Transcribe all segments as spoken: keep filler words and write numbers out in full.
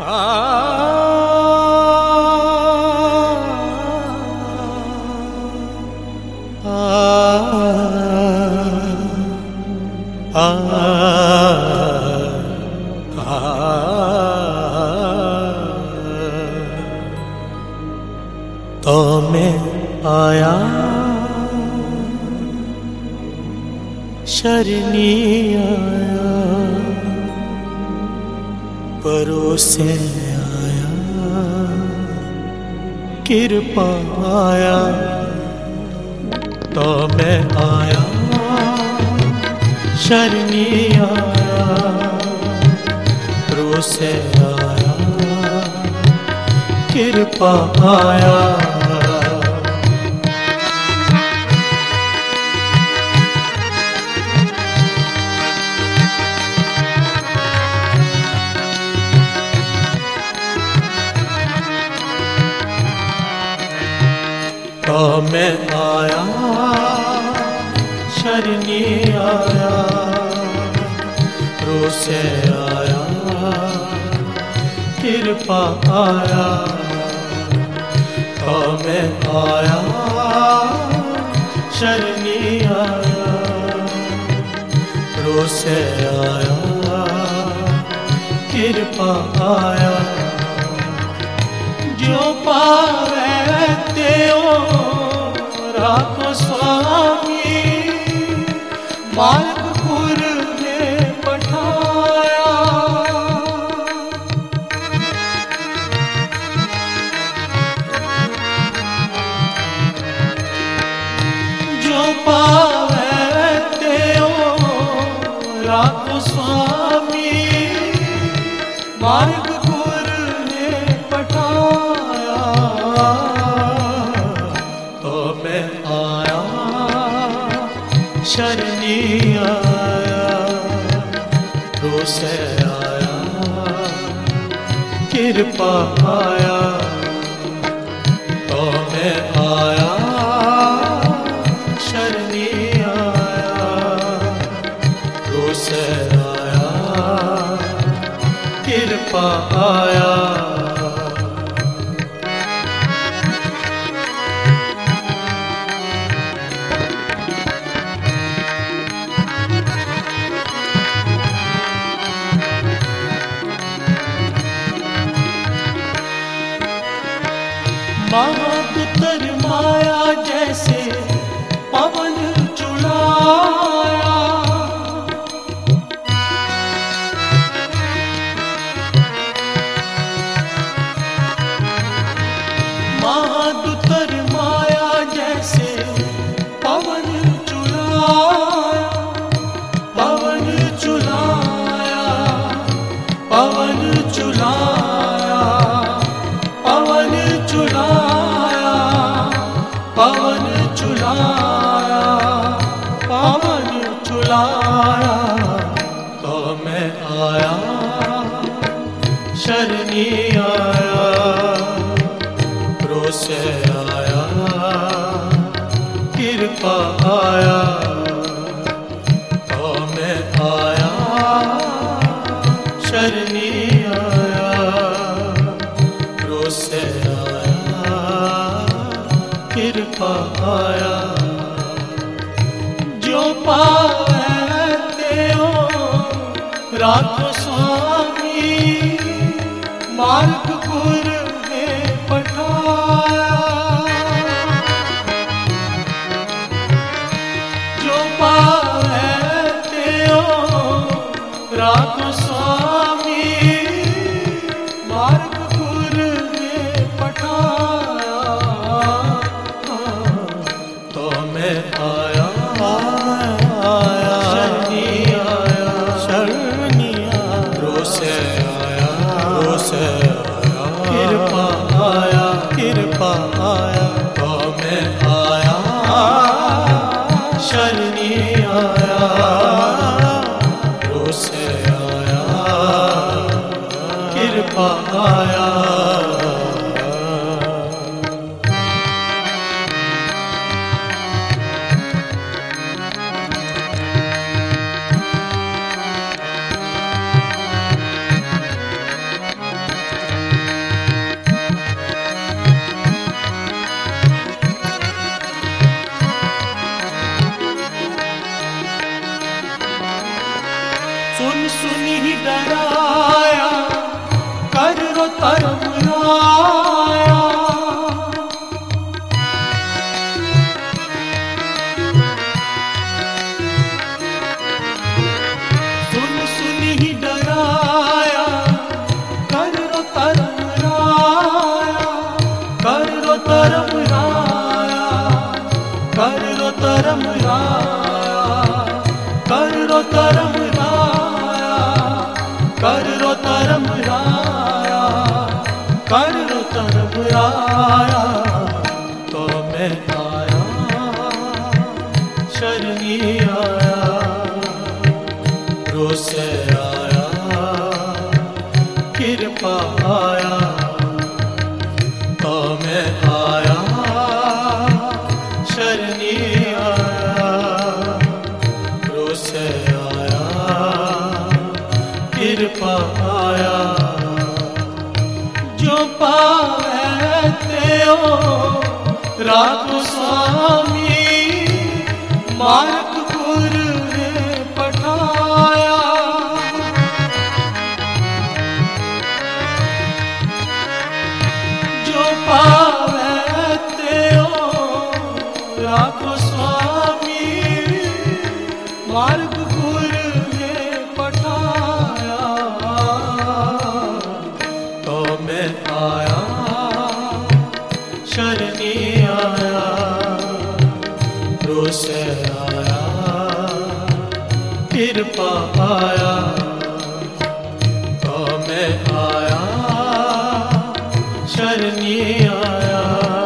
तो मैं आया शरणी आया परोसे आया कृपा आया तो मैं आया शरणी आया परोसे आया कृपा आया तो मैं आया शरणी आया रोसे आया कृपा आया तो मैं आया शरणी आया रोसे आया कृपा आया जो पावे त्यो राखो स्वामी मार्गपुर में पठाया जो पावे त्यो राखो स्वामी मार्गपुर में पठाया तो मैं आया शरणी आया रोसे आया कृपा आया तो मैं आया शरणी आया रोसे आया कृपा आया महापुत्र माया जैसे पवन चुड़ाया महापुत्र माया जैसे पवन चुड़ाया पवन चुड़ाया पवन चुड़ाया पवन चुड़ाया पवन चुड़ाया पवन चुड़ाया तो मैं आया शरणी आया रोसे आया कृपा आया तो मैं आया शरणी आया रोसे आया कृपा आया जो पावे त्यो राखो स्वामी मार्गपुर में पठाया जो पावे त्यो राखो स्वामी मार्गपुर में पठाया तो मैं आया आया शरणी आया शरणी आया रोसे आया रोसे आया कृपा आया कृपा आया तो मैं आया शरणी आया रोसे आया कृपा आया सुन सुन ही डराया कर रो तरम राया। सुन सुन ही डराया कर रो तरम राया, कर रो तरम राया, कर रो तरम राया, कर रो तरम राया, कर रो तरम राया, कर रो तरम राया। तो मैं आया शरणी आया, रोसे आया कृपा आया। तो मैं आया शरणी आया, रोसे आया कृपा आया। जो पावे त्यो राखो स्वामी, मार्ग गुरु ने पठाया। जो पावे त्यो राखो स्वामी, मार्ग गुरु ने पठाया। तो मैं आया शरणी आया, रोसे आया कृपा आया। तो मैं आया शरणी आया,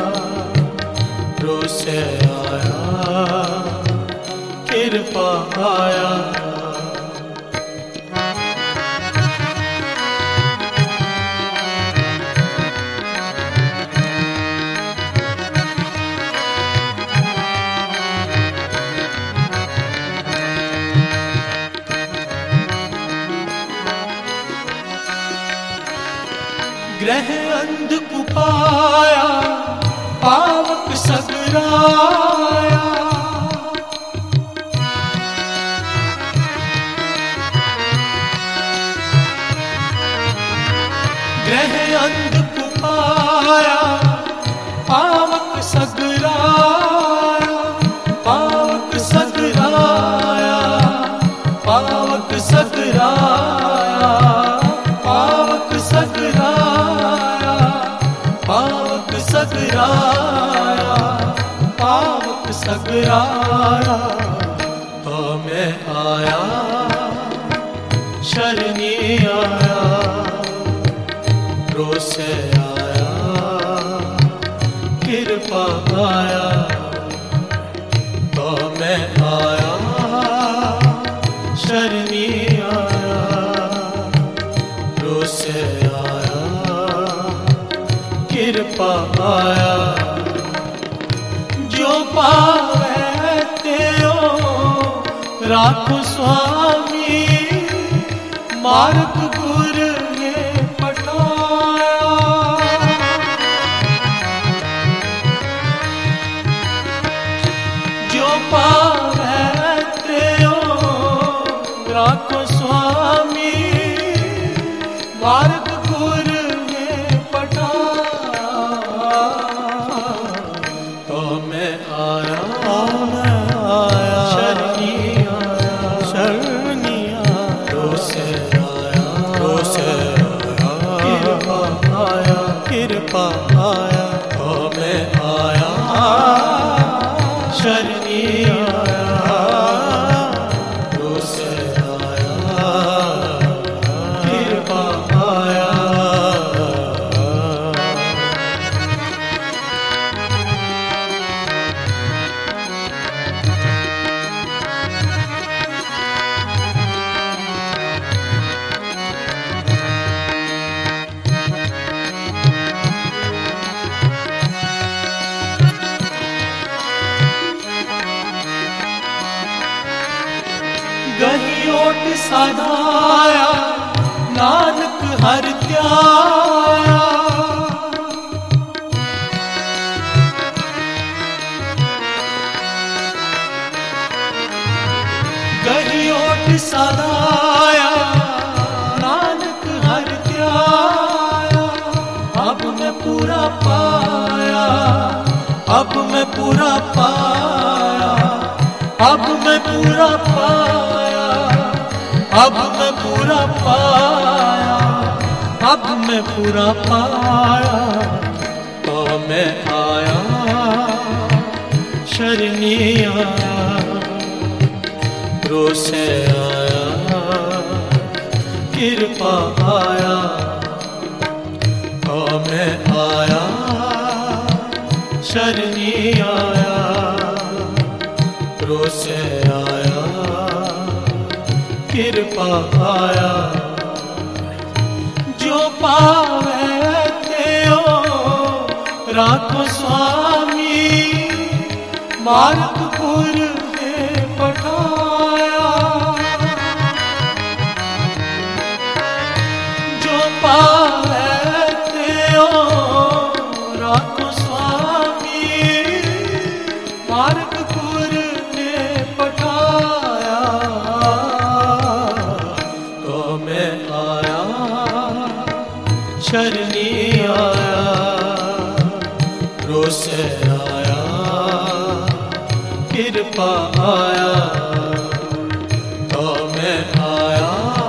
रोसे आया कृपा आया। ग्रह अंध कुपाया पावक सगराया। ग्रह अंध कुपाया पावक सगराया, पावक सगराया, पावक सगराया, पावक सगराया, पावक सगराया, पावक सगराया। तो मैं आया शरणी आया, रोसे आया कृपा आया। तो मैं आया शरणी आया, रोसे आया कृपा आया। जो पावे त्यो राखो स्वामी, मार्ग गुरु ने पठाया। जो पावे त्यो राखो स्वामी, मार्ग गुरु ने पठाया। तो मैं आया शरणी आया, शरणी आया, रोसे आया, रोसे आया कृपा आया, कृपा आया। तो मैं आया शरणी आया, रोसे आया कृपा आया। गही ओट साधाया नानक हर त्याया। गही ओट साधाया पूरा पाया, अब मैं पूरा पाया, अब मैं पूरा पाया, अब मैं पूरा पाया। तो मैं आया शरणी आया, रोसे आया, कृपा आया। तो मैं आया शरणी आया, रोसे आया, कृपा आया। जो पावे तेओ राखो स्वामी, मार्गपुर में पठाया। जो पावे तेओ राखो स्वामी, मार्गपुर में पठाया। तो मैं आया शरणी आया, रोसे आया, कृपा आया। तो मैं आया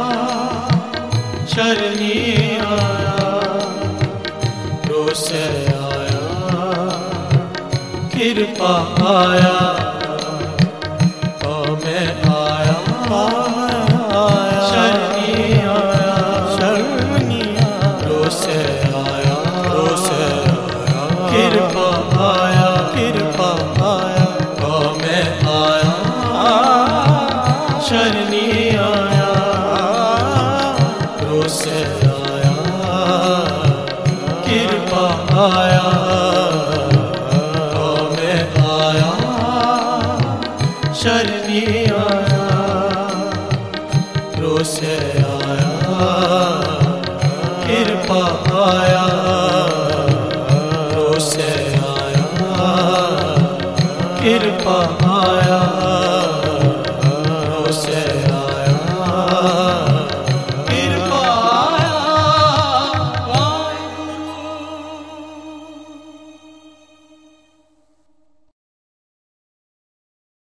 शरणी आया, रोसे आया, कृपा आया। तो मैं आया शरणी आया, शरणी आया, रोसे आया, रोसे आया, कृपा आया, कृपा आया। तो मैं आया शरणी आया, रोसे आया, कृपा आया। तो मैं आया शरणी आया, रोसे आया, कृपा आया।